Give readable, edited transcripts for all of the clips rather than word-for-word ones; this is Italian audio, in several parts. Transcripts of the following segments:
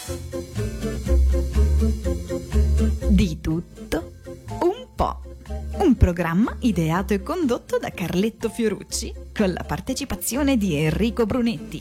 Di tutto un po'. Un programma ideato e condotto da Carletto Fiorucci con la partecipazione di Enrico Brunetti.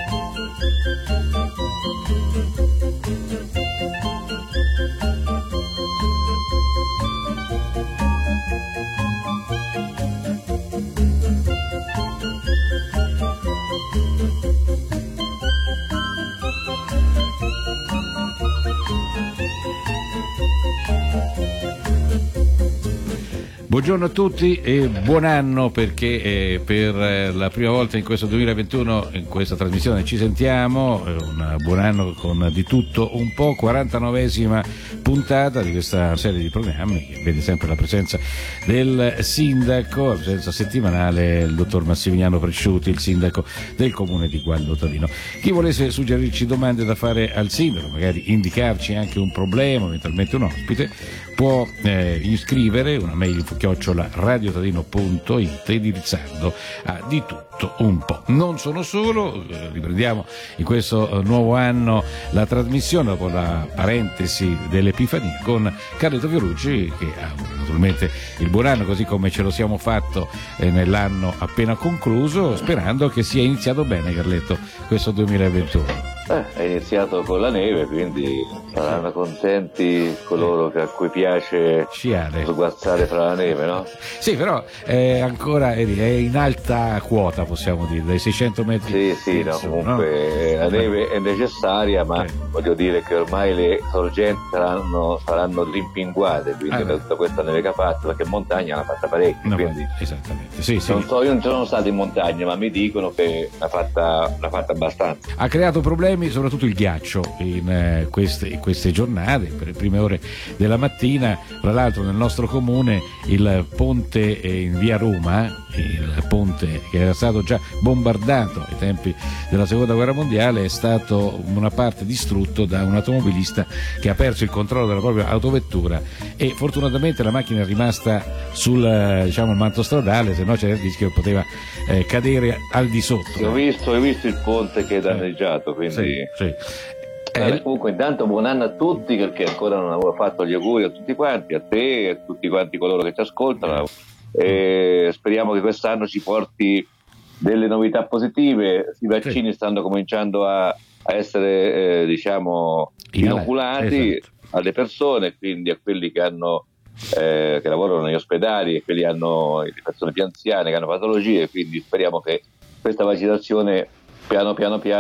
Buongiorno a tutti e buon anno, perché per la prima volta in questo 2021 in questa trasmissione ci sentiamo. Un buon anno con Di tutto un po', 49esima puntata di questa serie di programmi che vede sempre la presenza del sindaco, la presenza settimanale, il dottor Massimiliano Presciuti, il sindaco del comune di Gualdo Tadino. Chi volesse suggerirci domande da fare al sindaco, magari indicarci anche un problema, eventualmente un ospite, può iscrivere una mail @radiotadino.it indirizzando a Di tutto un po'. Non sono solo, riprendiamo in questo nuovo anno la trasmissione dopo la parentesi dell'Epifania con Carletto Fiorucci, che augura naturalmente il buon anno così come ce lo siamo fatto nell'anno appena concluso, sperando che sia iniziato bene, Carletto, questo 2021. È iniziato con la neve, quindi saranno contenti coloro a cui piace sciare, sguazzare fra la neve, no? Sì, però ancora è in alta quota, possiamo dire, dai 600 metri. Sì, no, comunque no? La neve è necessaria, ma voglio dire che ormai le sorgenti saranno rimpinguate, quindi tutta questa neve che ha fatto, perché in montagna l'ha fatta parecchio, no, quindi esattamente. Sì. Non so, io non sono stato in montagna, ma mi dicono che l'ha fatta abbastanza. Ha creato problemi soprattutto il ghiaccio in queste giornate, per le prime ore della mattina. Tra l'altro nel nostro comune il ponte in via Roma, il ponte che era stato già bombardato ai tempi della seconda guerra mondiale, è stato una parte distrutto da un automobilista che ha perso il controllo della propria autovettura e fortunatamente la macchina è rimasta sul manto stradale, se no c'era il rischio che poteva cadere al di sotto. Ho visto il ponte che è danneggiato, quindi sì. Comunque intanto buon anno a tutti, perché ancora non avevo fatto gli auguri a tutti quanti, a te e a tutti quanti coloro che ci ascoltano, e speriamo che quest'anno ci porti delle novità positive. I vaccini stanno cominciando a essere inoculati alle persone, quindi a quelli che hanno che lavorano negli ospedali e quelli che hanno le persone più anziane che hanno patologie, quindi speriamo che questa vaccinazione piano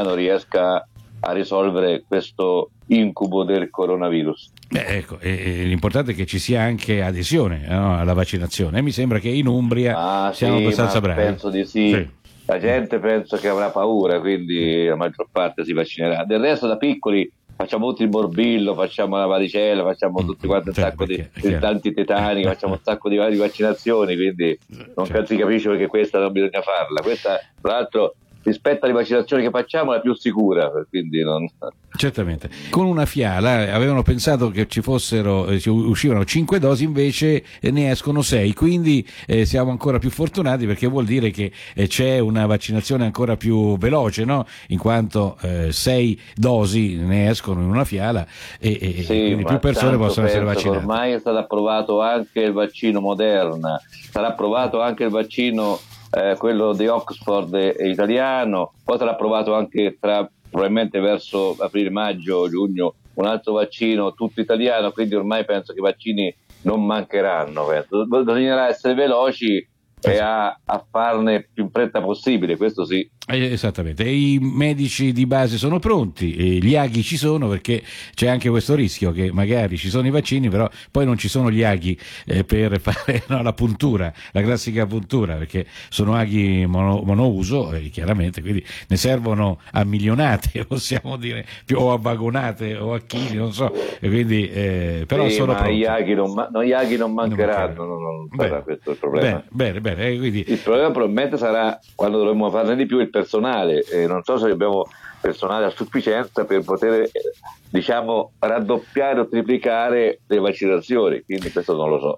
riesca a risolvere questo incubo del coronavirus. L'importante è che ci sia anche adesione alla vaccinazione. Mi sembra che in Umbria siamo abbastanza bravi. Penso di sì. La gente penso che avrà paura, quindi la maggior parte si vaccinerà. Del resto, da piccoli facciamo tutti il morbillo, facciamo la varicella, facciamo tutti quanti un sacco di antitetaniche, facciamo un sacco di vaccinazioni, quindi non si capisce perché questa non bisogna farla. Questa, tra l'altro, rispetto alle vaccinazioni che facciamo, è la più sicura, quindi non... Certamente. Con una fiala avevano pensato che ci uscivano 5 dosi, invece ne escono 6, quindi siamo ancora più fortunati, perché vuol dire che c'è una vaccinazione ancora più veloce, no? In quanto 6 dosi ne escono in una fiala e quindi più persone possono essere vaccinate. Ormai è stato approvato anche il vaccino Moderna, sarà approvato anche il vaccino quello di Oxford italiano, poi sarà approvato anche probabilmente verso aprile, maggio, giugno un altro vaccino tutto italiano, quindi ormai penso che i vaccini non mancheranno. Bisognerà essere veloci e a farne più in fretta possibile, questo sì. Esattamente, e i medici di base sono pronti, e gli aghi ci sono, perché c'è anche questo rischio che magari ci sono i vaccini però poi non ci sono gli aghi per fare la puntura, la classica puntura, perché sono aghi monouso chiaramente, quindi ne servono a milionate, possiamo dire, o a vagonate o a chili, non so, e quindi però sono pronti. Gli aghi non mancheranno, non sarà questo il problema. Bene. Quindi... Il problema probabilmente sarà quando dovremo farne di più il personale, non so se abbiamo personale a sufficienza per poter raddoppiare o triplicare le vaccinazioni, quindi questo non lo so.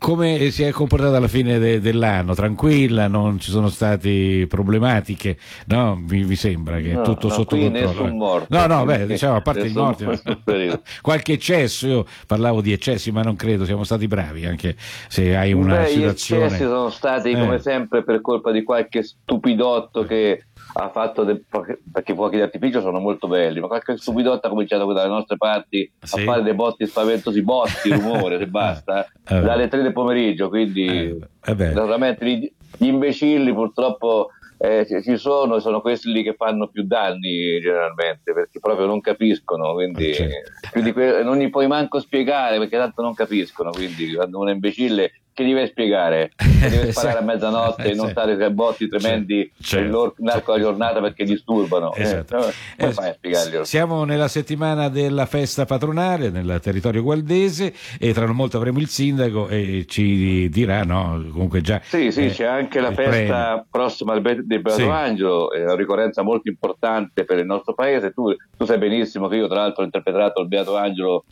come si è comportata alla fine dell'anno? Tranquilla, non ci sono state problematiche, no? Mi sembra che è tutto sotto controllo. Nessun morto. No, diciamo, a parte i morti, qualche eccesso, io parlavo di eccessi, ma non credo, siamo stati bravi, anche se hai una situazione. Gli eccessi sono stati come sempre per colpa di qualche stupidotto che ha fatto perché i fuochi d'artificio sono molto belli, ma qualche stupidotto ha cominciato dalle nostre parti a fare dei botti spaventosi, rumore, se basta, dalle 3 del pomeriggio, quindi naturalmente gli imbecilli purtroppo ci sono questi lì che fanno più danni generalmente, perché proprio non capiscono, quindi non gli puoi manco spiegare perché tanto non capiscono, quindi quando un imbecille che gli vai a spiegare, che deve sparare a mezzanotte e non stare ai botti tremendi nell'arco della giornata perché disturbano, come fai a spiegarglielo? Siamo nella settimana della festa patronale nel territorio gualdese e tra non molto avremo il sindaco e ci dirà, no, comunque già c'è anche la festa prossima del Beato Angelo, è una ricorrenza molto importante per il nostro paese. Tu sai benissimo che io tra l'altro ho interpretato il Beato Angelo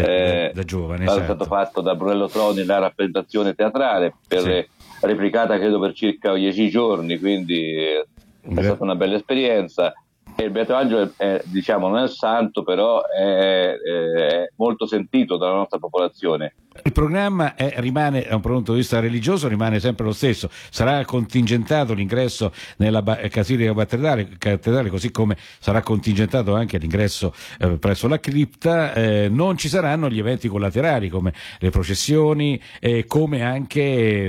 da giovane, è stato fatto da Brunello Troni la rappresentazione teatrale replicata credo per circa 10 giorni, quindi è stata una bella esperienza. E il Beato Angelo diciamo non è il santo, però è molto sentito dalla nostra popolazione. Il programma rimane, da un punto di vista religioso, rimane sempre lo stesso. Sarà contingentato l'ingresso nella Basilica cattedrale, così come sarà contingentato anche l'ingresso presso la cripta. Non ci saranno gli eventi collaterali come le processioni, come anche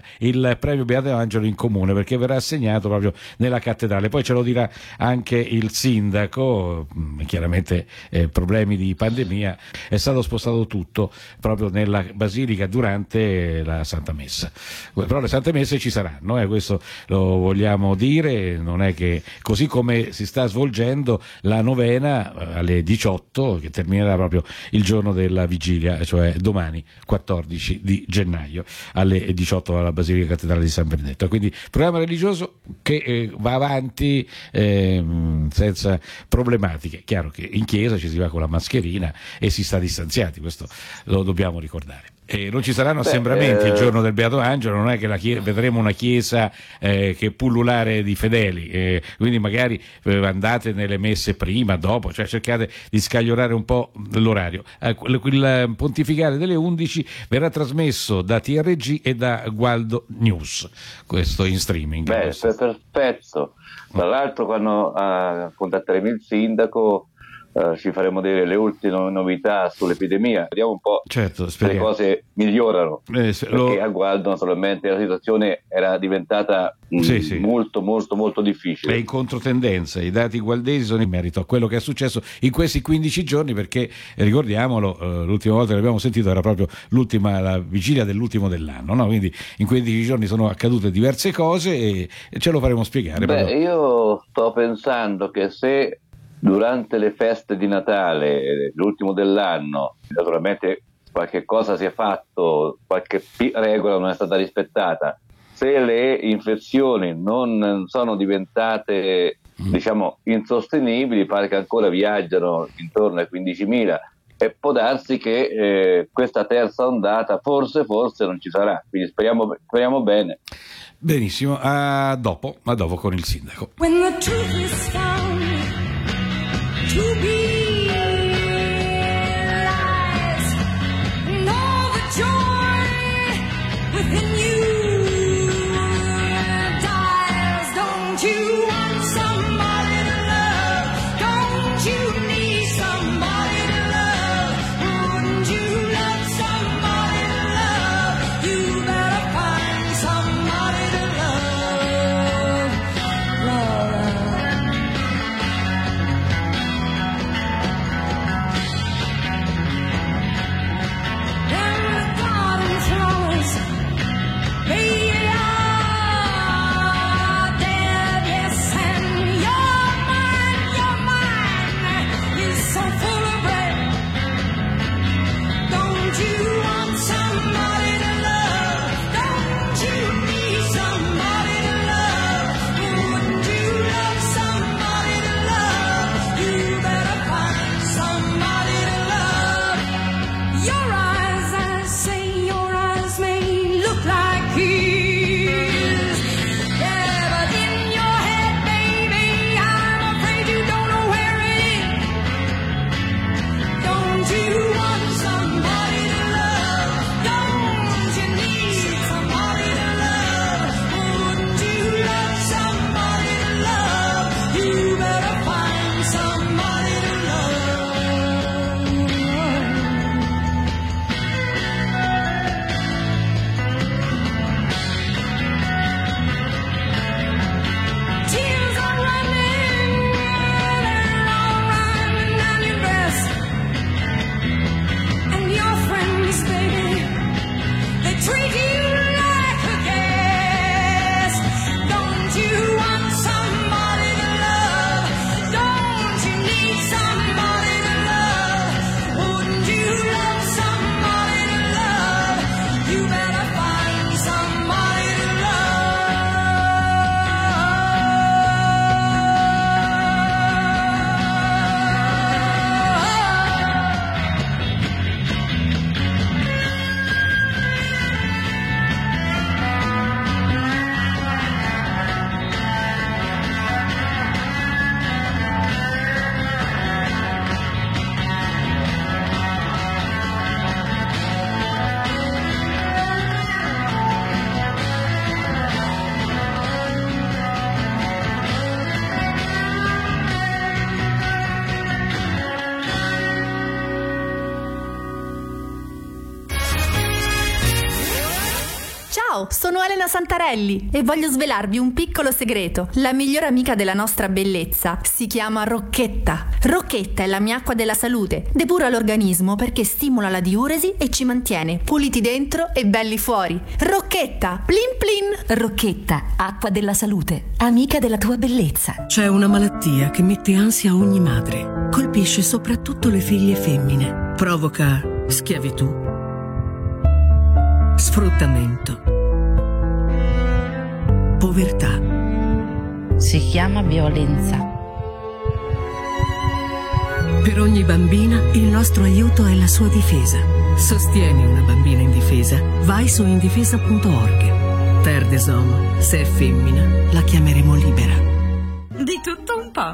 il premio Beato Angelo in comune, perché verrà assegnato proprio nella cattedrale. Poi ce lo dirà anche il sindaco, chiaramente problemi di pandemia, è stato spostato tutto proprio nella Basilica durante la Santa Messa. Però le Sante Messe ci saranno, questo lo vogliamo dire, non è che così come si sta svolgendo la novena alle 18 che terminerà proprio il giorno della vigilia, cioè domani 14 di gennaio alle 18 alla Basilica Cattedrale di San Benedetto. Quindi programma religioso che va avanti senza problematiche. Chiaro che in chiesa ci si va con la mascherina e si sta distanziati, questo lo dobbiamo ricordare. E non ci saranno assembramenti il giorno del Beato Angelo, non è che vedremo una chiesa che pullulare di fedeli, quindi magari andate nelle messe prima, dopo, cioè cercate di scagliorare un po' l'orario. Il pontificale delle 11 verrà trasmesso da TRG e da Gualdo News, questo in streaming. Perfetto. Tra l'altro quando contatteremo il sindaco ci faremo vedere le ultime novità sull'epidemia, vediamo un po' se le cose migliorano, perché a Gualdo naturalmente la situazione era diventata molto molto molto difficile. È in controtendenza, i dati gualdesi sono in merito a quello che è successo in questi 15 giorni, perché ricordiamolo, l'ultima volta che l'abbiamo sentito era proprio la vigilia dell'ultimo dell'anno, no? Quindi in 15 giorni sono accadute diverse cose e ce lo faremo spiegare. Io sto pensando che se durante le feste di Natale, l'ultimo dell'anno, naturalmente qualche cosa si è fatto, qualche regola non è stata rispettata, se le infezioni non sono diventate insostenibili, pare che ancora viaggiano intorno ai 15.000 e può darsi che questa terza ondata forse non ci sarà, quindi speriamo bene. Benissimo, a dopo con il sindaco. When the truth is found to be lies, and all the joy within you dies. Don't you want somebody to love? Don't you need somebody to love? Wouldn't you love somebody to love? You better find somebody to love. Love. Ciao, sono Elena Santarelli e voglio svelarvi un piccolo segreto. La migliore amica della nostra bellezza si chiama Rocchetta. Rocchetta è la mia acqua della salute. Depura l'organismo perché stimola la diuresi e ci mantiene puliti dentro e belli fuori. Rocchetta, plin plin. Rocchetta, acqua della salute, amica della tua bellezza. C'è una malattia che mette ansia a ogni madre. Colpisce soprattutto le figlie femmine. Provoca schiavitù, sfruttamento, povertà. Si chiama violenza. Per ogni bambina il nostro aiuto è la sua difesa. Sostieni una bambina indifesa. Vai su indifesa.org. Terre des Hommes, se è femmina, la chiameremo libera. Di tutto un po'.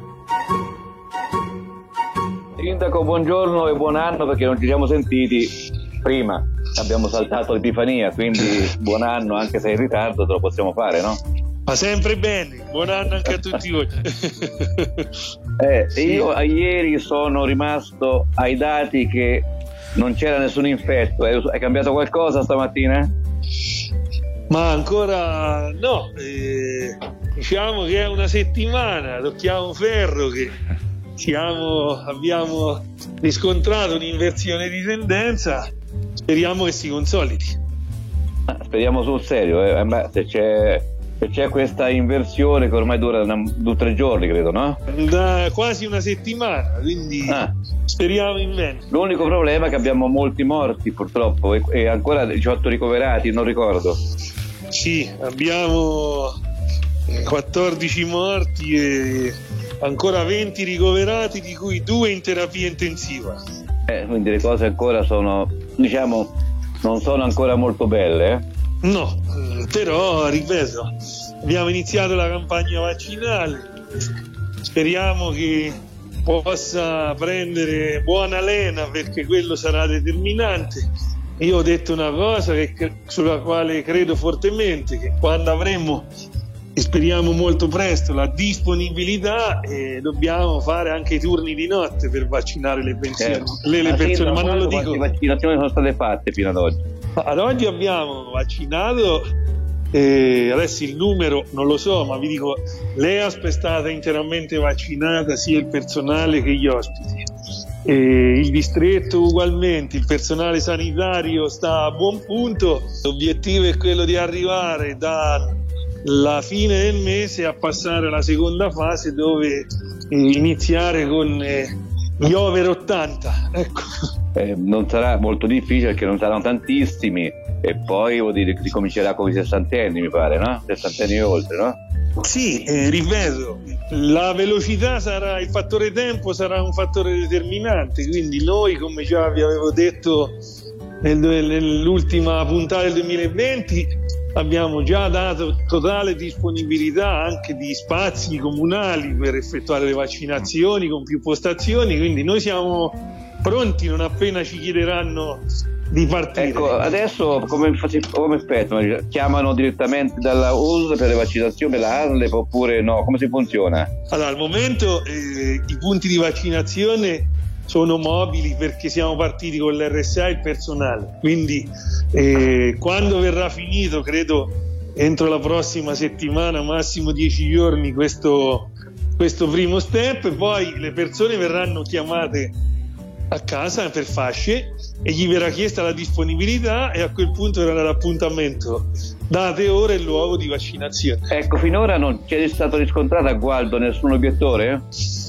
Sindaco, buongiorno e buon anno, perché non ci siamo sentiti prima. Abbiamo saltato l'Epifania, quindi buon anno, anche se è in ritardo te lo possiamo fare, no? Ma sempre bene, buon anno anche a tutti voi. Io ieri sono rimasto ai dati che non c'era nessun infetto. Hai cambiato qualcosa stamattina? Ma ancora no, diciamo che è una settimana, tocchiamo ferro, che abbiamo riscontrato un'inversione di tendenza. Speriamo che si consolidi. Speriamo sul serio, se c'è questa inversione che ormai dura 2 o 3 giorni, credo, no? Da quasi una settimana, quindi speriamo in bene. L'unico problema è che abbiamo molti morti purtroppo e ancora 18 ricoverati, non ricordo. Sì, abbiamo 14 morti e ancora 20 ricoverati, di cui 2 in terapia intensiva. Quindi le cose ancora sono, diciamo, non sono ancora molto belle. No, però ripeto, abbiamo iniziato la campagna vaccinale, speriamo che possa prendere buona lena, perché quello sarà determinante. Io ho detto una cosa sulla quale credo fortemente, che quando avremo, e speriamo molto presto, la disponibilità, dobbiamo fare anche i turni di notte per vaccinare le persone, ma non lo dico. Quante vaccinazioni sono state fatte fino ad oggi? Ad oggi abbiamo vaccinato, adesso il numero non lo so, ma vi dico, l'EASP è stata interamente vaccinata, sia il personale che gli ospiti, il distretto ugualmente, il personale sanitario sta a buon punto. L'obiettivo è quello di arrivare dalla fine del mese a passare alla seconda fase, dove iniziare con gli over 80, ecco. Non sarà molto difficile perché non saranno tantissimi, e poi vuol dire che si comincerà con i 60enni, mi pare, no? 60enni e oltre, no? Sì, ripeto, la velocità il fattore tempo sarà un fattore determinante, quindi noi, come già vi avevo detto nell'ultima puntata del 2020, abbiamo già dato totale disponibilità anche di spazi comunali per effettuare le vaccinazioni con più postazioni, quindi noi siamo pronti non appena ci chiederanno di partire. Ecco, adesso come aspettano? Chiamano direttamente dalla US per le vaccinazioni, la ASLEP, oppure no? Come si funziona? Allora, al momento i punti di vaccinazione sono mobili, perché siamo partiti con l'RSA e il personale, quindi quando verrà finito, credo entro la prossima settimana, massimo 10 giorni, questo primo step, poi le persone verranno chiamate a casa per fasce e gli verrà chiesta la disponibilità, e a quel punto verrà l'appuntamento, date, ore e luogo di vaccinazione. Ecco, finora non c'è stato riscontrato a Gualdo nessun obiettore?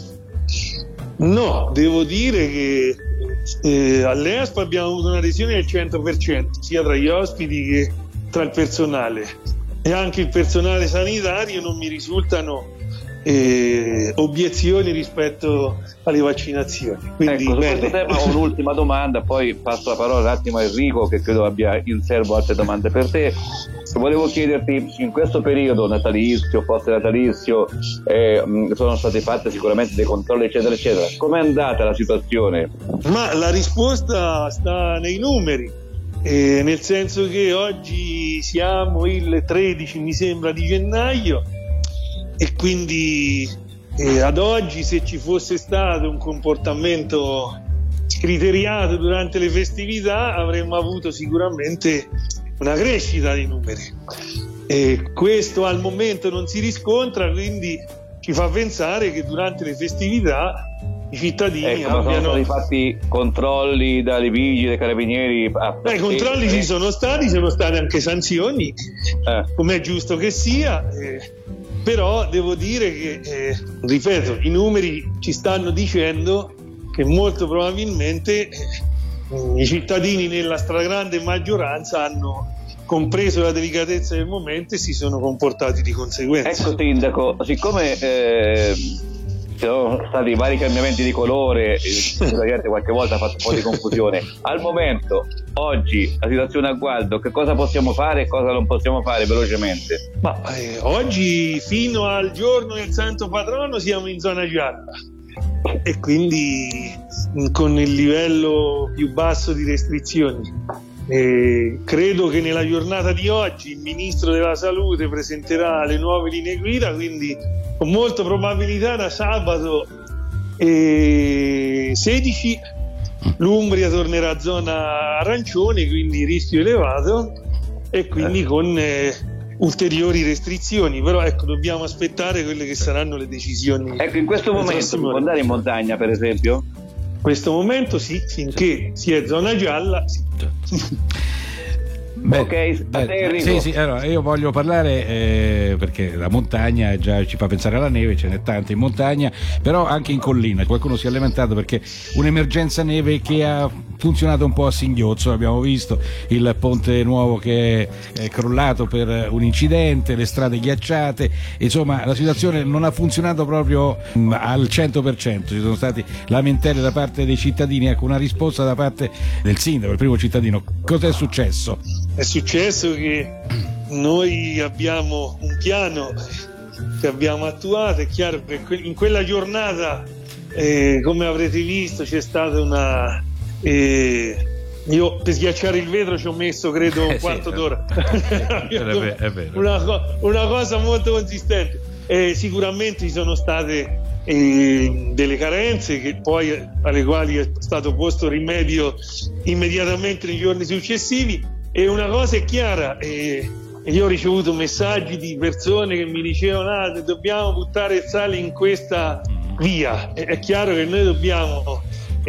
No, devo dire che all'EASP abbiamo avuto un'adesione del 100%, sia tra gli ospiti che tra il personale, e anche il personale sanitario non mi risultano obiezioni rispetto alle vaccinazioni. Quindi, ecco, su questo tema ho un'ultima domanda, poi passo la parola un attimo a Enrico, che credo abbia in serbo altre domande per te. Volevo chiederti, in questo periodo natalizio, post natalizio, sono state fatte sicuramente dei controlli eccetera eccetera, com'è andata la situazione? Ma la risposta sta nei numeri, nel senso che oggi siamo il 13, mi sembra, di gennaio, e quindi ad oggi, se ci fosse stato un comportamento criteriato durante le festività, avremmo avuto sicuramente una crescita dei numeri. E questo al momento non si riscontra, quindi ci fa pensare che durante le festività i cittadini sono stati fatti controlli dalle vigili, dai carabinieri. I controlli ci sono state anche sanzioni, come è giusto che sia, però devo dire che, ripeto, i numeri ci stanno dicendo che molto probabilmente i cittadini nella stragrande maggioranza hanno compreso la delicatezza del momento e si sono comportati di conseguenza. Ecco, Sindaco, siccome ci sono stati vari cambiamenti di colore, la gente qualche volta ha fatto un po' di confusione. Al momento, oggi, la situazione a Gualdo, che cosa possiamo fare e cosa non possiamo fare velocemente? Oggi, fino al giorno del Santo Patrono, siamo in zona gialla e quindi con il livello più basso di restrizioni. Credo che nella giornata di oggi il Ministro della Salute presenterà le nuove linee guida, quindi con molta probabilità da sabato 16 l'Umbria tornerà a zona arancione, quindi rischio elevato, e quindi con ulteriori restrizioni, però ecco, dobbiamo aspettare quelle che saranno le decisioni. Ecco, in questo momento si può andare in montagna, per esempio? In questo momento sì, finché si è zona gialla sì. Sì, allora io voglio parlare perché la montagna già ci fa pensare alla neve, ce n'è tanta in montagna, però anche in collina qualcuno si è lamentato perché un'emergenza neve che ha funzionato un po' a singhiozzo, abbiamo visto il ponte nuovo che è crollato per un incidente, le strade ghiacciate, insomma la situazione non ha funzionato proprio al 100%, ci sono stati lamentele da parte dei cittadini, ecco una risposta da parte del sindaco, il primo cittadino. Cos'è successo? È successo che noi abbiamo un piano che abbiamo attuato. È chiaro che in quella giornata, come avrete visto, c'è stata una... io per sghiacciare il vetro ci ho messo credo un quarto d'ora. È vero. Una cosa molto consistente. Sicuramente ci sono state delle carenze che poi alle quali è stato posto rimedio immediatamente nei giorni successivi. E una cosa è chiara, io ho ricevuto messaggi di persone che mi dicevano dobbiamo buttare il sale in questa via. È chiaro che noi dobbiamo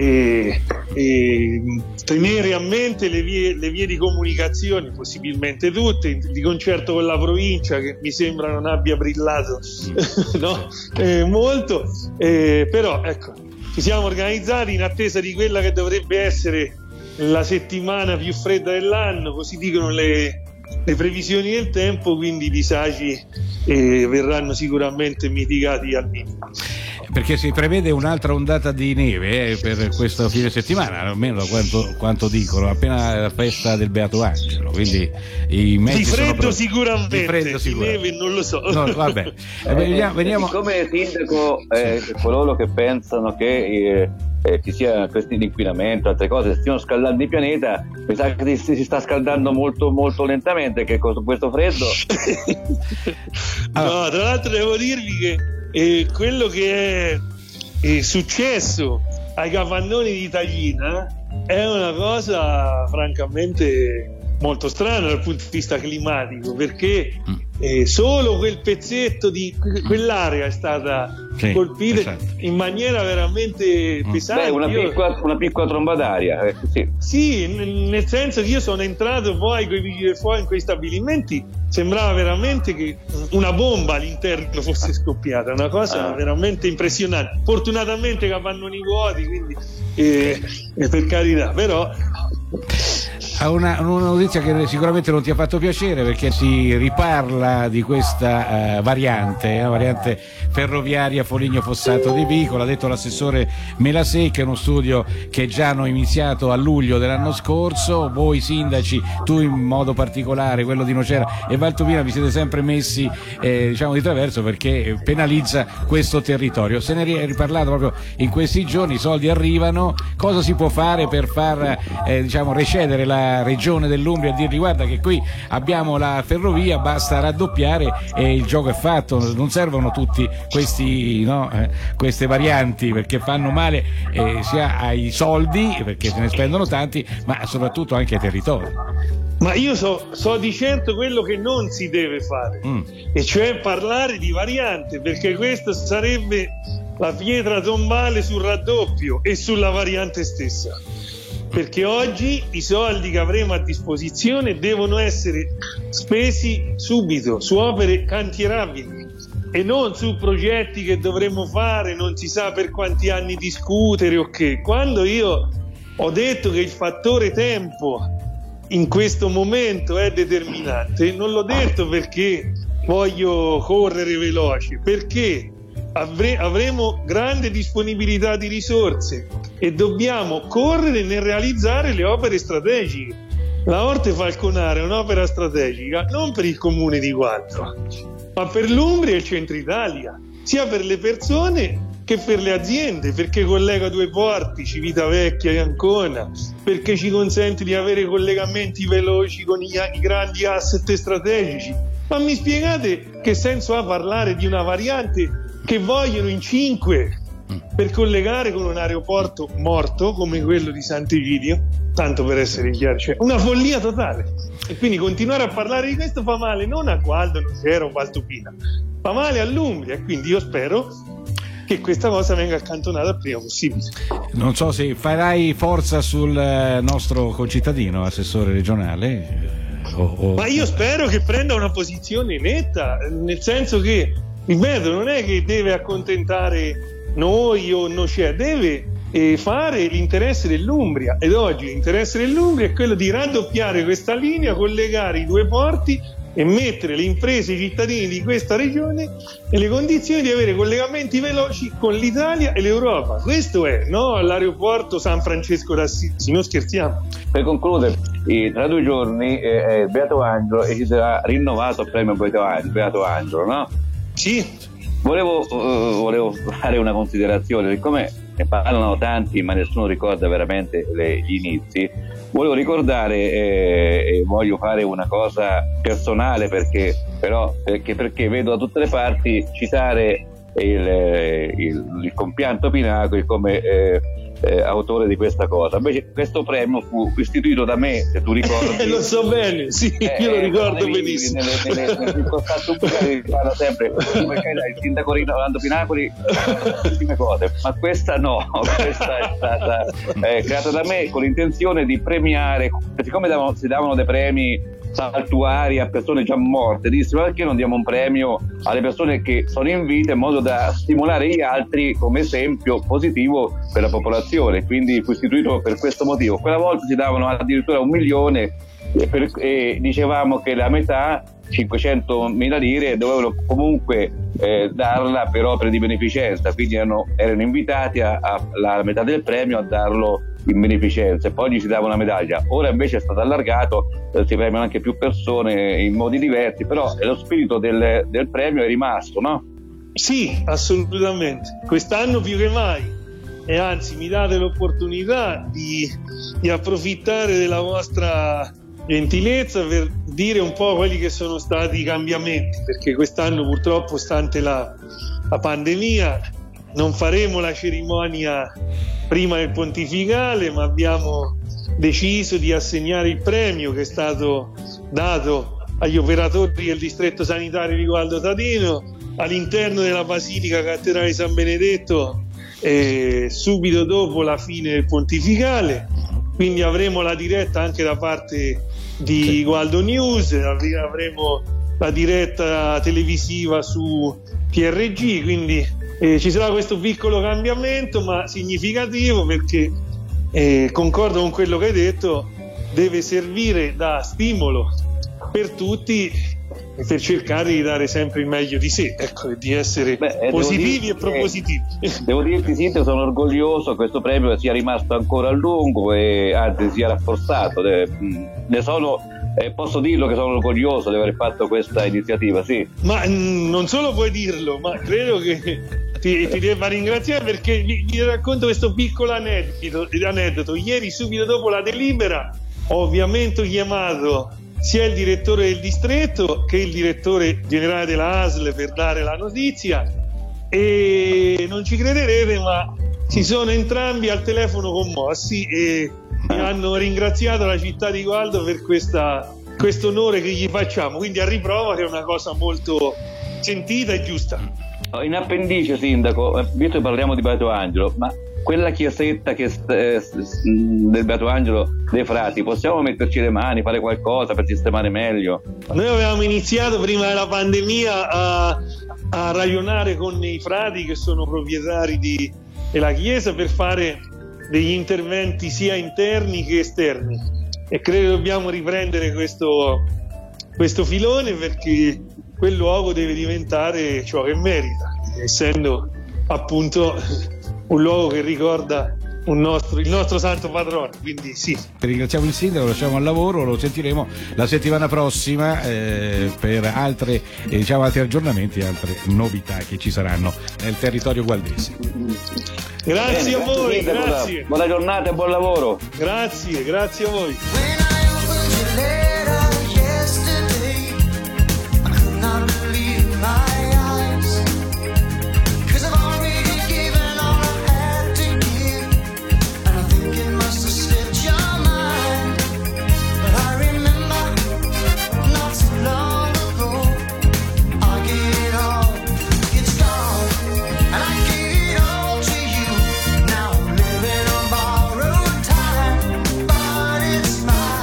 tenere a mente le vie di comunicazione, possibilmente tutte, di concerto con la provincia, che mi sembra non abbia brillato molto, però ecco, ci siamo organizzati in attesa di quella che dovrebbe essere la settimana più fredda dell'anno, così dicono le previsioni del tempo, quindi i disagi verranno sicuramente mitigati al minimo. Perché si prevede un'altra ondata di neve per questo fine settimana, almeno quanto dicono, appena la festa del Beato Angelo, quindi i mezzi di freddo sono sicuramente, di freddo di neve non lo so. No, vabbè. Veniamo. Come sindaco, coloro che pensano che ci sia questi di inquinamento, altre cose, stiano scaldando il pianeta, mi sa che si sta scaldando molto molto lentamente, che con questo freddo. No, tra l'altro devo dirvi che quello che è successo ai capannoni di Tagina è una cosa francamente molto strana dal punto di vista climatico, perché solo quel pezzetto di quell'area è stata colpita in maniera veramente pesante. Una piccola tromba d'aria. Sì, nel senso che io sono entrato poi con i vigili del fuoco in quei stabilimenti, sembrava veramente che una bomba all'interno fosse scoppiata, una cosa veramente impressionante. Fortunatamente capannoni vuoti, quindi per carità, però una notizia che sicuramente non ti ha fatto piacere, perché si riparla di questa variante, la variante ferroviaria Foligno-Fossato di Vico, l'ha detto l'assessore Melasecca, è uno studio che già hanno iniziato a luglio dell'anno scorso. Voi sindaci, tu in modo particolare, quello di Nocera e Valtupina, vi siete sempre messi di traverso perché penalizza questo territorio. Se ne è riparlato proprio in questi giorni, i soldi arrivano, cosa si può fare per far recedere la regione dell'Umbria e dirgli guarda che qui abbiamo la ferrovia, basta raddoppiare e il gioco è fatto, non servono tutti queste varianti, perché fanno male sia ai soldi, perché se ne spendono tanti, ma soprattutto anche ai territori. Ma io so di certo quello che non si deve fare, e cioè parlare di variante, perché questo sarebbe la pietra tombale sul raddoppio e sulla variante stessa. Perché oggi i soldi che avremo a disposizione devono essere spesi subito su opere cantierabili e non su progetti che dovremmo fare, non si sa per quanti anni discutere o che. Quando io ho detto che il fattore tempo in questo momento è determinante, non l'ho detto perché voglio correre veloce, perché avremo grande disponibilità di risorse e dobbiamo correre nel realizzare le opere strategiche. La Orte Falconara è un'opera strategica non per il comune di Gualdo, ma per l'Umbria e il centro Italia, sia per le persone che per le aziende, perché collega due porti, Civitavecchia e Ancona, perché ci consente di avere collegamenti veloci con i grandi asset strategici. Ma mi spiegate che senso ha parlare di una variante che vogliono in 5 per collegare con un aeroporto morto come quello di Sant'Egidio, tanto per essere chiari, cioè una follia totale. E quindi continuare a parlare di questo fa male non a Gualdo, Nocera o Valtupina, fa male all'Umbria, e quindi io spero che questa cosa venga accantonata il prima possibile. Non so se farai forza sul nostro concittadino assessore regionale ma io spero che prenda una posizione netta, nel senso che, ripeto, non è che deve accontentare noi o Nocera, deve fare l'interesse dell'Umbria, ed oggi l'interesse dell'Umbria è quello di raddoppiare questa linea, collegare i due porti e mettere le imprese e i cittadini di questa regione nelle condizioni di avere collegamenti veloci con l'Italia e l'Europa. Questo è, no? L'aeroporto San Francesco d'Assisi, non scherziamo. Per concludere, tra 2 giorni Beato Angelo, e ci sarà rinnovato il premio Beato Angelo, no? Sì. Volevo fare una considerazione, siccome ne parlano tanti ma nessuno ricorda veramente gli inizi. Volevo ricordare e voglio fare una cosa personale perché vedo da tutte le parti citare il compianto Pinacoli come autore di questa cosa. Invece questo premio fu istituito da me, se tu ricordi. Lo so bene, sì, io lo ricordo benissimo. Nelle circostanze pubbliche parla sempre il sindaco Rolando Pinacoli, ultime cose, ma questa no, questa è stata creata da me con l'intenzione di premiare, siccome si davano dei premi saltuari a persone già morte, dissi: ma perché non diamo un premio alle persone che sono in vita, in modo da stimolare gli altri come esempio positivo per la popolazione. Quindi fu istituito per questo motivo. Quella volta si davano addirittura 1 milione e dicevamo che la metà, 500.000 lire, dovevano comunque darla per opere di beneficenza, quindi erano invitati la metà del premio a darlo in beneficenza, e poi gli si dava una medaglia. Ora invece è stato allargato, si premiano anche più persone in modi diversi, però lo spirito del premio è rimasto, no? Sì, assolutamente, quest'anno più che mai, e anzi mi date l'opportunità di approfittare della vostra gentilezza per dire un po' quelli che sono stati i cambiamenti, perché quest'anno purtroppo, stante la pandemia, non faremo la cerimonia prima del pontificale, ma abbiamo deciso di assegnare il premio che è stato dato agli operatori del distretto sanitario di Gualdo Tadino all'interno della Basilica Cattedrale di San Benedetto subito dopo la fine del pontificale. Quindi avremo la diretta anche da parte di Gualdo News, avremo la diretta televisiva su PRG, quindi ci sarà questo piccolo cambiamento ma significativo, perché concordo con quello che hai detto, deve servire da stimolo per tutti e per cercare di dare sempre il meglio di sé, ecco, di essere positivi e propositivi. Devo dirti, Sindaco, sono orgoglioso che questo premio sia rimasto ancora a lungo e anzi sia rafforzato. Posso dirlo che sono orgoglioso di aver fatto questa iniziativa, sì. Ma non solo puoi dirlo, ma credo che ti debba ringraziare, perché vi racconto questo piccolo aneddoto. Ieri, subito dopo la delibera, ho ovviamente chiamato sia il direttore del distretto che il direttore generale della ASL per dare la notizia, e non ci crederete, ma si sono entrambi al telefono commossi e mi hanno ringraziato la città di Gualdo per questo onore che gli facciamo, quindi a riprova, che è una cosa molto sentita e giusta. In appendice, sindaco, visto che parliamo di Beato Angelo, ma quella chiesetta del Beato Angelo dei Frati, possiamo metterci le mani, fare qualcosa per sistemare meglio? Noi avevamo iniziato prima della pandemia a ragionare con i frati che sono proprietari della chiesa per fare degli interventi sia interni che esterni, e credo dobbiamo riprendere questo filone, perché quel luogo deve diventare ciò che merita, essendo appunto un luogo che ricorda il nostro santo patrono, quindi sì. Ringraziamo il sindaco, lo lasciamo al lavoro, lo sentiremo la settimana prossima per altri aggiornamenti e altre novità che ci saranno nel territorio gualdese. Grazie a voi, grazie. Buona giornata e buon lavoro. Grazie a voi. Now I'm living on borrowed time, but it's mine.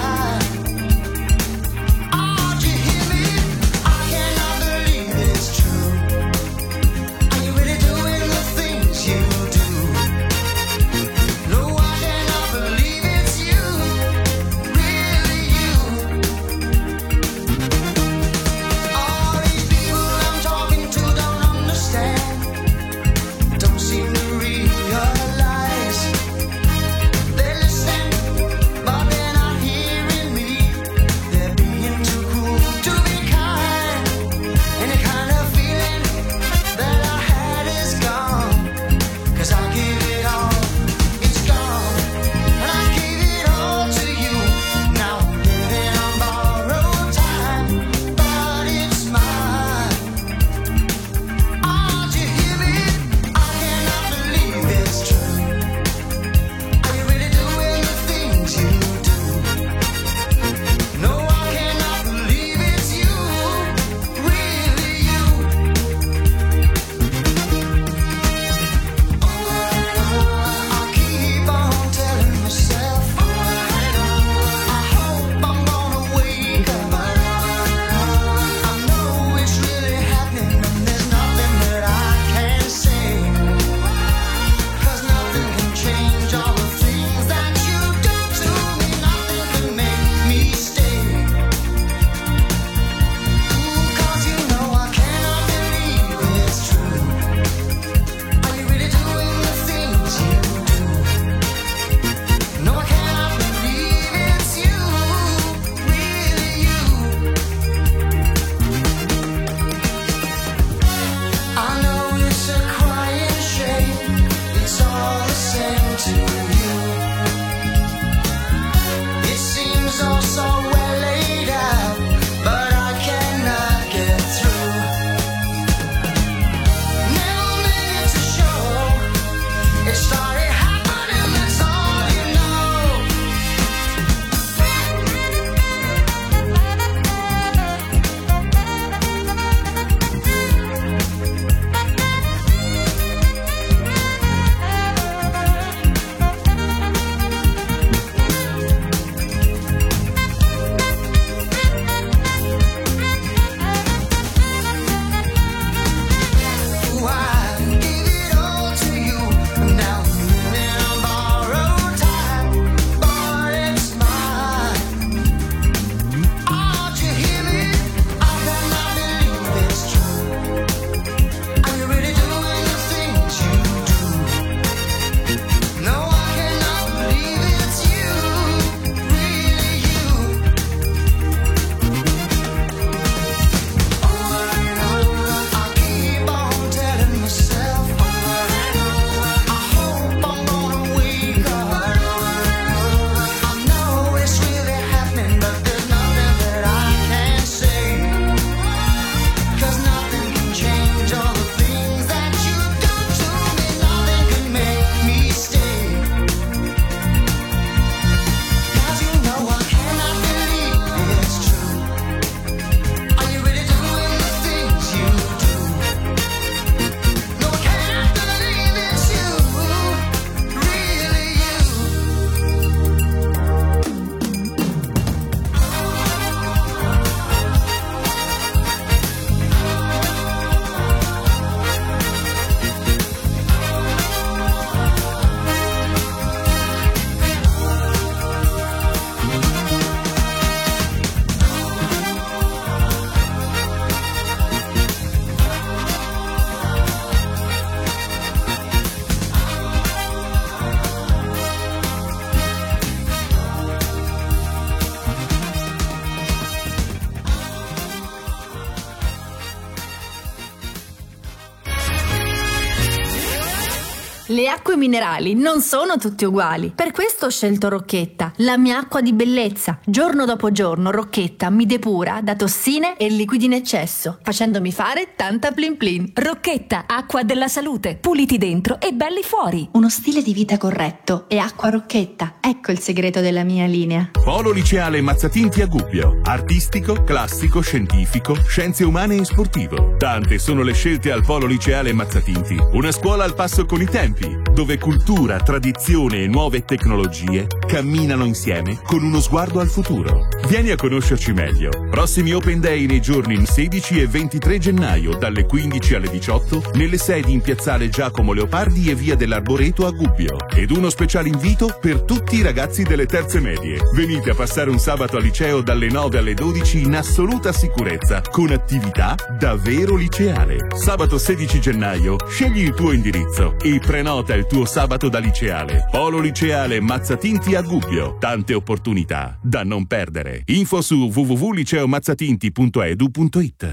Le acque minerali non sono tutte uguali. Per questo ho scelto Rocchetta, la mia acqua di bellezza. Giorno dopo giorno Rocchetta mi depura da tossine e liquidi in eccesso, facendomi fare tanta plin plin. Rocchetta, acqua della salute. Puliti dentro e belli fuori. Uno stile di vita corretto e acqua Rocchetta. Ecco il segreto della mia linea. Polo Liceale Mazzatinti a Gubbio. Artistico, classico, scientifico, scienze umane e sportivo. Tante sono le scelte al Polo Liceale Mazzatinti. Una scuola al passo con i tempi, dove cultura, tradizione e nuove tecnologie camminano insieme con uno sguardo al futuro. Vieni a conoscerci meglio. Prossimi Open Day nei giorni 16 e 23 gennaio dalle 15 alle 18 nelle sedi in Piazzale Giacomo Leopardi e Via dell'Arboreto a Gubbio. Ed uno speciale invito per tutti i ragazzi delle terze medie. Venite a passare un sabato al liceo dalle 9 alle 12 in assoluta sicurezza con attività davvero liceale. Sabato 16 gennaio scegli il tuo indirizzo e prenota il tuo sabato da liceale. Polo Liceale Mazzatinti a Gubbio. Tante opportunità da non perdere. Info su www.liceomazzatinti.edu.it.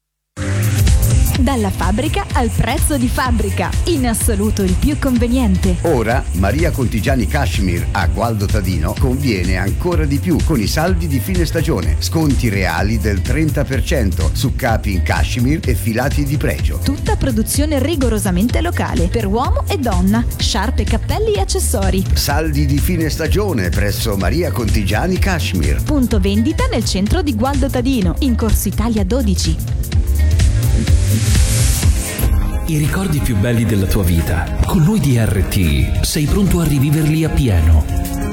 Dalla fabbrica al prezzo di fabbrica, in assoluto il più conveniente. Ora Maria Contigiani Cashmere a Gualdo Tadino conviene ancora di più con i saldi di fine stagione. Sconti reali del 30% su capi in cashmere e filati di pregio. Tutta produzione rigorosamente locale per uomo e donna, sciarpe, cappelli e accessori. Saldi di fine stagione presso Maria Contigiani Cashmere. Punto vendita nel centro di Gualdo Tadino, in Corso Italia 12. I ricordi più belli della tua vita. Con noi di RT sei pronto a riviverli appieno.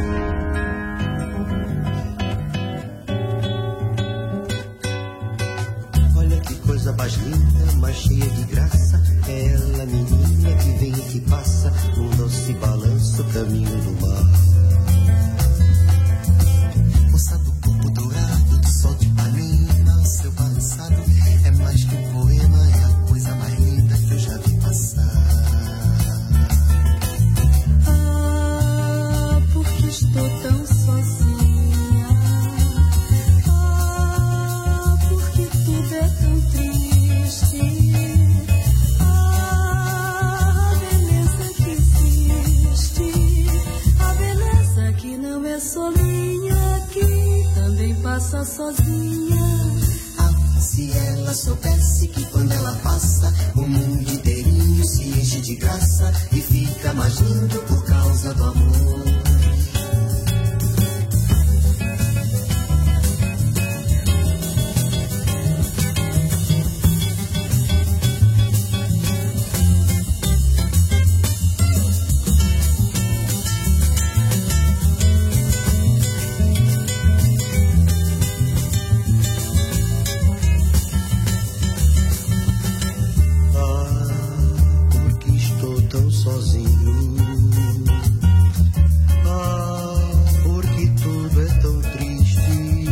Olha que coisa mais linda, mais cheia de graça. É ela, menina, que vem e que passa num doce balanço, caminho do mar. Moça do corpo dourado, sol de Ipanema, seu balançado é mais que um poema, é a coisa mais linda que eu já vi passar. Ah, porque estou tão sozinha. Ah, porque tudo é tão triste. Ah, a beleza que existe, a beleza que não é só minha, que também passa sozinha. Se ela soubesse que quando ela passa o mundo inteirinho se enche de graça e fica mais lindo por causa do amor. Sozinho. Ah, porque tudo é tão triste.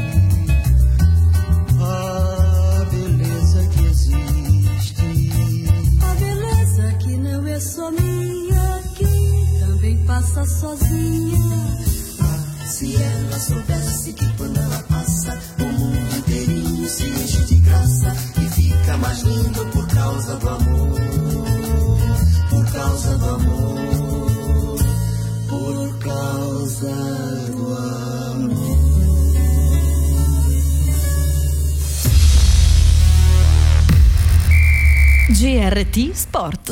Ah, a beleza que existe, a beleza que não é só minha, que também passa sozinha. Ah, se ela soubesse que quando ela passa o mundo inteirinho se enche de graça e fica mais lindo por causa do amor. Por causa do amor, por causa do amor. GRT Sport.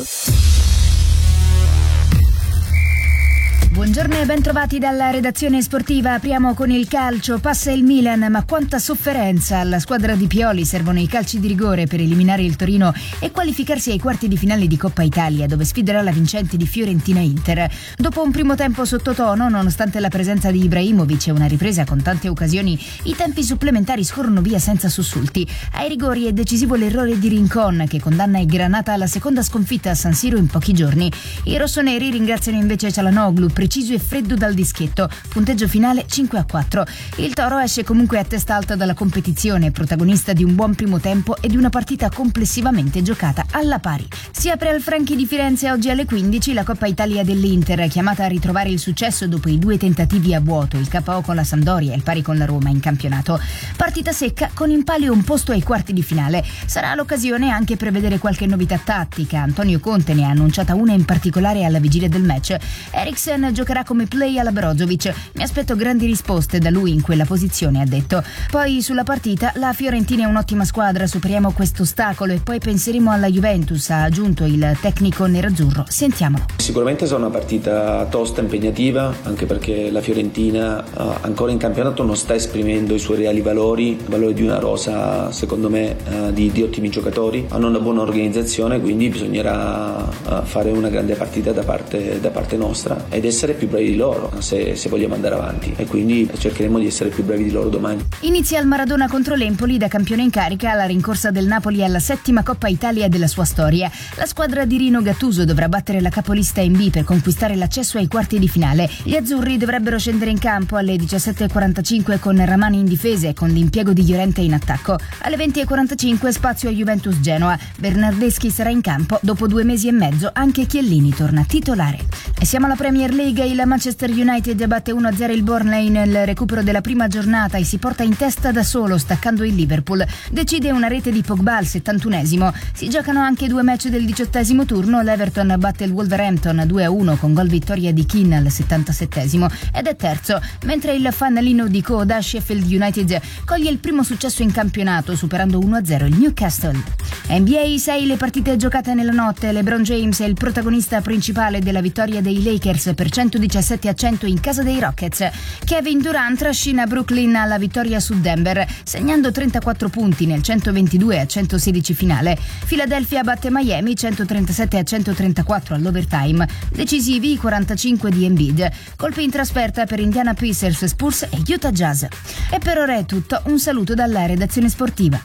Buongiorno e ben trovati dalla redazione sportiva. Apriamo con il calcio. Passa il Milan, ma quanta sofferenza. Alla squadra di Pioli servono i calci di rigore per eliminare il Torino e qualificarsi ai quarti di finale di Coppa Italia, dove sfiderà la vincente di Fiorentina-Inter. Dopo un primo tempo sottotono, nonostante la presenza di Ibrahimovic e una ripresa con tante occasioni, i tempi supplementari scorrono via senza sussulti. Ai rigori è decisivo l'errore di Rincon, che condanna il Granata alla seconda sconfitta a San Siro in pochi giorni. I rossoneri ringraziano invece Çalhanoğlu, preciso e freddo dal dischetto, punteggio finale 5-4. Il Toro esce comunque a testa alta dalla competizione, protagonista di un buon primo tempo e di una partita complessivamente giocata alla pari. Si apre al Franchi di Firenze oggi alle 15 la Coppa Italia dell'Inter, chiamata a ritrovare il successo dopo i 2 tentativi a vuoto, il KO con la Sampdoria e il pari con la Roma in campionato. Partita secca con in palio un posto ai quarti di finale. Sarà l'occasione anche per vedere qualche novità tattica. Antonio Conte ne ha annunciata una in particolare alla vigilia del match. Eriksen giocherà come play alla Brozovic. Mi aspetto grandi risposte da lui in quella posizione, ha detto. Poi sulla partita, la Fiorentina è un'ottima squadra, superiamo questo ostacolo e poi penseremo alla Juventus, ha aggiunto il tecnico nerazzurro. Sentiamolo. Sicuramente sarà una partita tosta, impegnativa, anche perché la Fiorentina ancora in campionato non sta esprimendo i suoi reali valori di una rosa secondo me di ottimi giocatori, hanno una buona organizzazione, quindi bisognerà fare una grande partita da parte nostra ed essere più bravi di loro se vogliamo andare avanti, e quindi cercheremo di essere più bravi di loro domani. Inizia il Maradona contro l'Empoli, da campione in carica alla rincorsa del Napoli alla 7ª Coppa Italia della sua storia. La squadra di Rino Gattuso dovrà battere la capolista in B per conquistare l'accesso ai quarti di finale. Gli azzurri dovrebbero scendere in campo alle 17:45 con Ramani in difesa e con l'impiego di Llorente in attacco. Alle 20:45 spazio a Juventus Genoa. Bernardeschi sarà in campo, dopo 2 mesi e mezzo anche Chiellini torna titolare. E siamo alla Premier League, il Manchester United batte 1-0 il Burnley nel recupero della prima giornata e si porta in testa da solo, staccando il Liverpool. Decide una rete di Pogba al 71esimo. Si giocano anche 2 match del 18esimo turno. L'Everton batte il Wolverhampton 2-1 con gol vittoria di Keane al 77esimo ed è terzo, mentre il fanalino di coda Sheffield United coglie il primo successo in campionato superando 1-0 il Newcastle. NBA 6 le partite giocate nella notte. LeBron James è il protagonista principale della vittoria dei Lakers per 117-100 in casa dei Rockets. Kevin Durant trascina Brooklyn alla vittoria su Denver, segnando 34 punti nel 122-116 finale. Philadelphia batte Miami 137-134 all'overtime. Decisivi i 45 di Embiid. Colpi in trasferta per Indiana Pacers, Spurs e Utah Jazz. E per ora è tutto. Un saluto dalla redazione sportiva.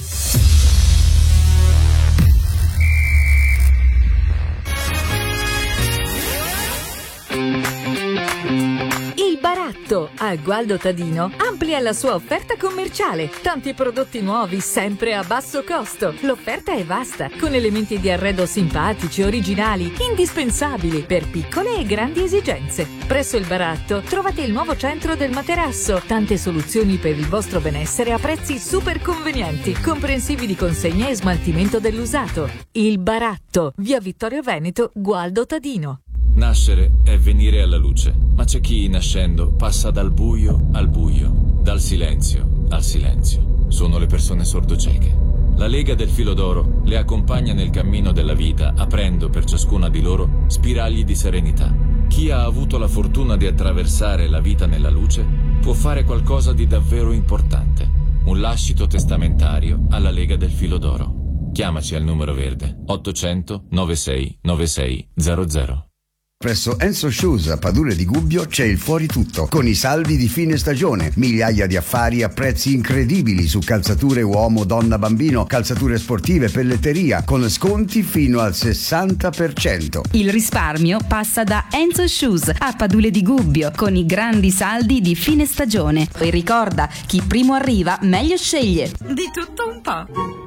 Il Baratto a Gualdo Tadino amplia la sua offerta commerciale. Tanti prodotti nuovi sempre a basso costo. L'offerta è vasta, con elementi di arredo simpatici, originali, indispensabili per piccole e grandi esigenze. Presso il Baratto trovate il nuovo centro del materasso. Tante soluzioni per il vostro benessere a prezzi super convenienti, comprensivi di consegna e smaltimento dell'usato. Il Baratto, via Vittorio Veneto, Gualdo Tadino. Nascere è venire alla luce, ma c'è chi nascendo passa dal buio al buio, dal silenzio al silenzio. Sono le persone sordocieche. La Lega del Filo d'Oro le accompagna nel cammino della vita, aprendo per ciascuna di loro spiragli di serenità. Chi ha avuto la fortuna di attraversare la vita nella luce può fare qualcosa di davvero importante. Un lascito testamentario alla Lega del Filo d'Oro. Chiamaci al numero verde 800 96 96 00. Presso Enzo Shoes a Padule di Gubbio c'è il fuori tutto, con i saldi di fine stagione, migliaia di affari a prezzi incredibili su calzature uomo, donna, bambino, calzature sportive, pelletteria, con sconti fino al 60%. Il risparmio passa da Enzo Shoes a Padule di Gubbio, con i grandi saldi di fine stagione. E ricorda, chi primo arriva meglio sceglie. Di tutto un po'.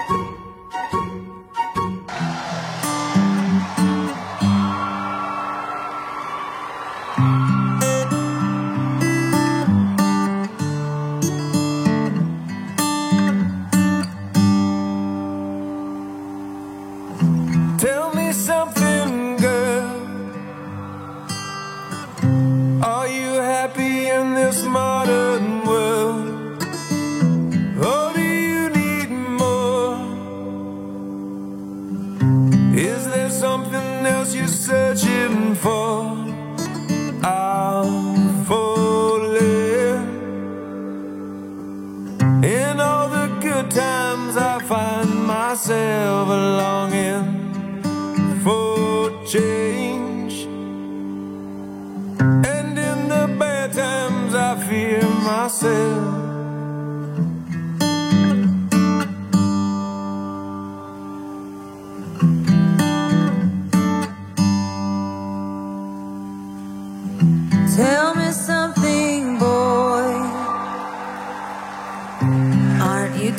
Tell me something, girl. Are you happy in this modern world? Or do you need more? Is there something else you're searching for? I'm falling. In all the good times I find myself longing for change, and in the bad times I fear myself.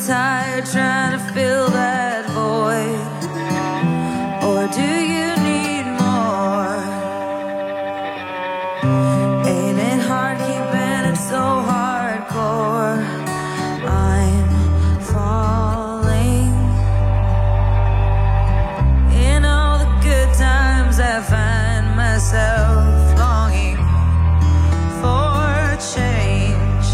tired trying to fill that void? Or do you need more? Ain't it hard keeping it so hardcore? I'm falling. In all the good times I find myself longing for change,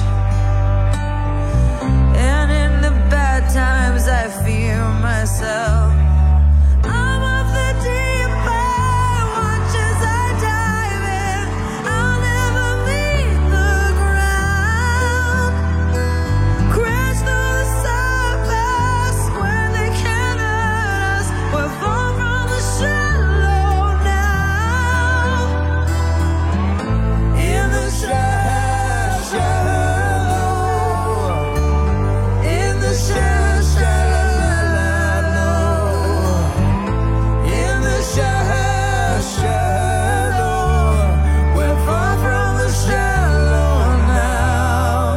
and in the bad times I fear myself. I'm of the deep end, watch as I dive in. I'll never meet the ground. Crash through the surface where they can't hurt us. We're far from the shallow now. In the shallow, in the shallow, in the shallow, we're far from the shallow now.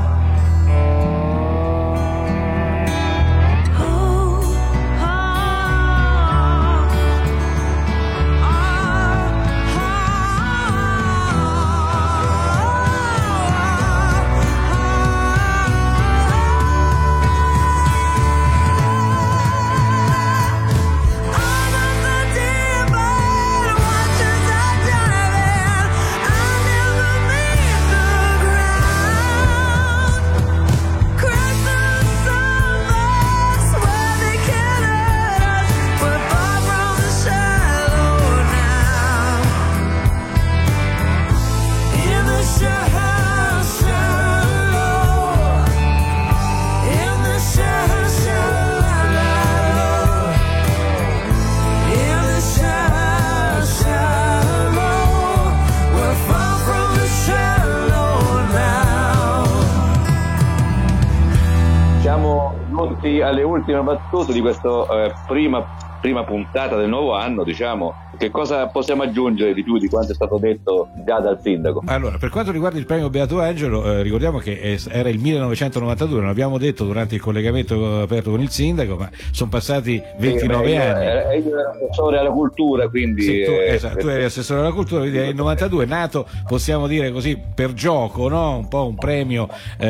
Siamo giunti alle ultime battute di questa prima puntata del nuovo anno, diciamo. Che cosa possiamo aggiungere di più di quanto è stato detto già dal sindaco? Allora, per quanto riguarda il premio Beato Angelo, ricordiamo che era il 1992, non abbiamo detto durante il collegamento aperto con il sindaco, ma sono passati 29 anni. Io ero assessore alla cultura, quindi... Sì, tu eri assessore alla cultura, quindi è il 92, nato, possiamo dire così, per gioco, no? Un po' un premio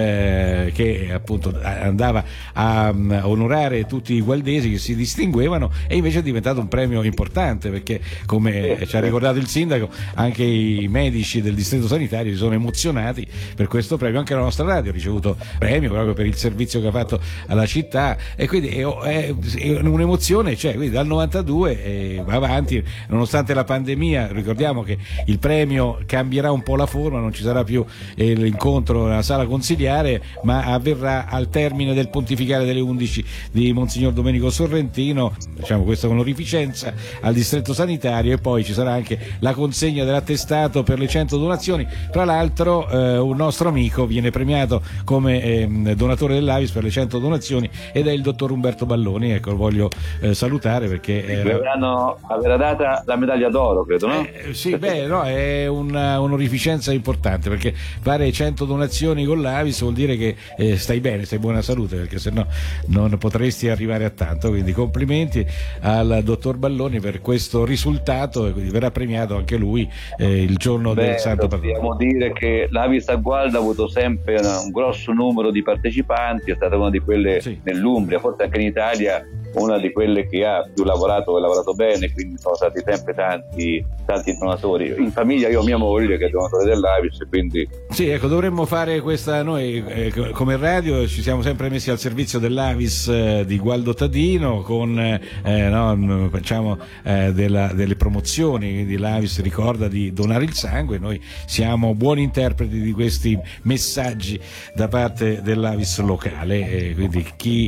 che appunto andava a onorare tutti i gualdesi che si distinguevano, e invece è diventato un premio importante perché, come ci ha ricordato il sindaco, anche i medici del distretto sanitario si sono emozionati per questo premio. Anche la nostra radio ha ricevuto premio proprio per il servizio che ha fatto alla città, e quindi è un'emozione, cioè, quindi dal 92 va avanti nonostante la pandemia. Ricordiamo che il premio cambierà un po' la forma, non ci sarà più l'incontro nella sala consiliare, ma avverrà al termine del pontificale delle 11 di Monsignor Domenico Sorrentino, diciamo questa con onorificenza al distretto sanitario, e poi ci sarà anche la consegna dell'attestato per le 100 donazioni. Tra l'altro un nostro amico viene premiato come donatore dell'Avis per le 100 donazioni ed è il dottor Umberto Balloni, ecco, lo voglio salutare perché avrà data la medaglia d'oro, credo, no? Sì, beh, no, è un'onorificenza importante, perché fare 100 donazioni con l'Avis vuol dire che stai bene, stai in buona salute, perché sennò non potresti arrivare a tanto. Quindi complimenti al dottor Balloni per questo risultato, e quindi verrà premiato anche lui il giorno del Santo Patrono. Dobbiamo dire che l'Avis a Gualdo ha avuto sempre un grosso numero di partecipanti, è stata una di quelle nell'Umbria, forse anche in Italia una di quelle che ha più lavorato bene, quindi sono stati sempre tanti donatori. In famiglia io ho mia moglie che è donatore dell'Avis, quindi sì, ecco, dovremmo fare questa, noi come radio ci siamo sempre messi al servizio dell'Avis di Gualdo Tadino con facciamo delle promozioni, quindi l'Avis ricorda di donare il sangue, noi siamo buoni interpreti di questi messaggi da parte dell'Avis locale, quindi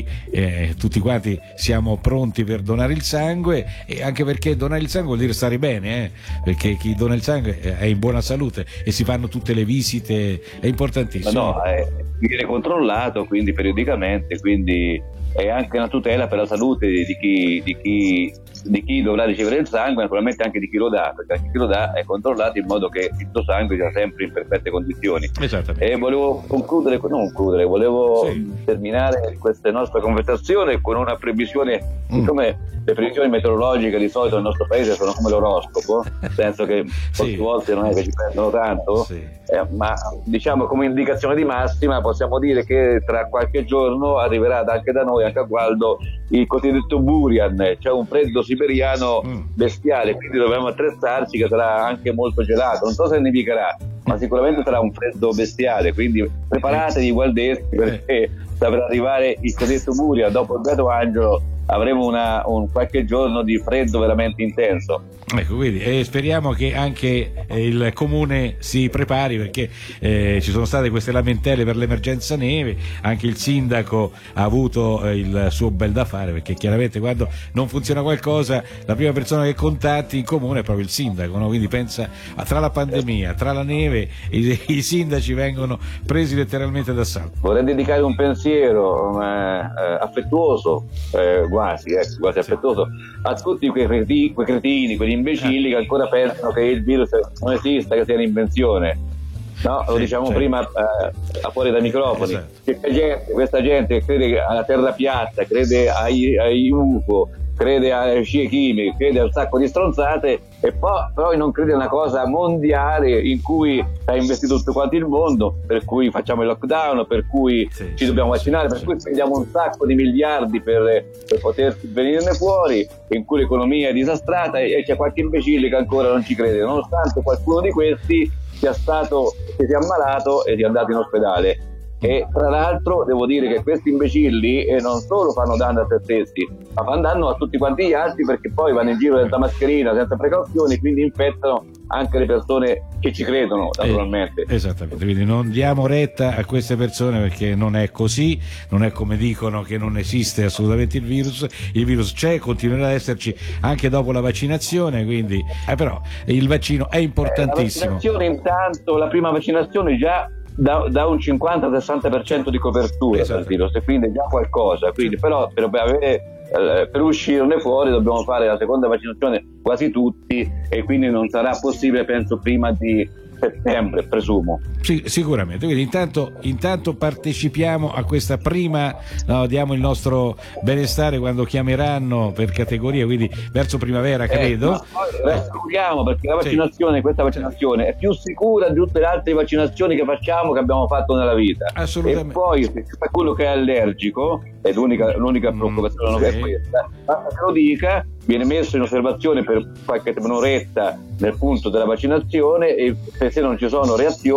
tutti quanti siamo pronti per donare il sangue, e anche perché donare il sangue vuol dire stare bene, perché chi dona il sangue è in buona salute e si fanno tutte le visite, è importantissimo. viene controllato quindi periodicamente, quindi è anche una tutela per la salute di chi dovrà ricevere il sangue, naturalmente anche di chi lo dà, perché anche chi lo dà è controllato in modo che il suo sangue sia sempre in perfette condizioni. E volevo volevo terminare questa nostra conversazione con una previsione, siccome le previsioni meteorologiche di solito nel nostro paese sono come l'oroscopo, nel senso che molte volte non è che ci prendono tanto, ma diciamo come indicazione di massima possiamo dire che tra qualche giorno arriverà anche da noi, anche a Gualdo, il cosiddetto Burian, cioè un freddo siberiano bestiale, quindi dobbiamo attrezzarci, che sarà anche molto gelato, non so se nevicherà, ma sicuramente sarà un freddo bestiale, quindi preparatevi gualdesi, perché sta per arrivare il cosiddetto Burian. Dopo il Beato Angelo avremo un qualche giorno di freddo veramente intenso. Ecco, quindi speriamo che anche il comune si prepari, perché ci sono state queste lamentele per l'emergenza neve, anche il sindaco ha avuto il suo bel da fare, perché chiaramente quando non funziona qualcosa la prima persona che contatti in comune è proprio il sindaco, no? Quindi pensa tra la pandemia, tra la neve, i sindaci vengono presi letteralmente d'assalto. Vorrei dedicare un pensiero affettuoso, quasi affettuoso, a tutti quei cretini, quegli imbecilli che ancora pensano che il virus non esista, che sia un'invenzione. No, lo diciamo prima fuori dai microfoni. Questa gente crede alla terra piatta, crede ai UFO, crede alle scie chimiche, crede a un sacco di stronzate, e poi non crede a una cosa mondiale in cui ha investito tutto quanto il mondo, per cui facciamo il lockdown, per cui ci dobbiamo vaccinare, per cui spendiamo un sacco di miliardi per poter venirne fuori, in cui l'economia è disastrata, e c'è qualche imbecille che ancora non ci crede, nonostante qualcuno di questi sia ammalato e sia andato in ospedale. E tra l'altro devo dire che questi imbecilli non solo fanno danno a se stessi, ma fanno danno a tutti quanti gli altri, perché poi vanno in giro senza mascherina, senza precauzioni, quindi infettano anche le persone che ci credono, naturalmente. Esattamente, quindi non diamo retta a queste persone, perché non è così, non è come dicono, che non esiste assolutamente il virus c'è, continuerà ad esserci anche dopo la vaccinazione, quindi però il vaccino è importantissimo. La vaccinazione, intanto, la prima vaccinazione già da un 50-60% di copertura del virus, e quindi è già qualcosa, quindi però per uscirne fuori dobbiamo fare la seconda vaccinazione quasi tutti, e quindi non sarà possibile, penso, prima di settembre, presumo. Sì, sicuramente. Quindi intanto partecipiamo a questa prima, diamo il nostro benestare quando chiameranno per categoria, quindi verso primavera, credo. Speriamo, perché la vaccinazione, questa vaccinazione è più sicura di tutte le altre vaccinazioni che facciamo, che abbiamo fatto nella vita. Assolutamente. E poi se c'è quello che è allergico, è l'unica preoccupazione non è questa, basta che lo dica, viene messo in osservazione per qualche un'oretta nel punto della vaccinazione, e se non ci sono reazioni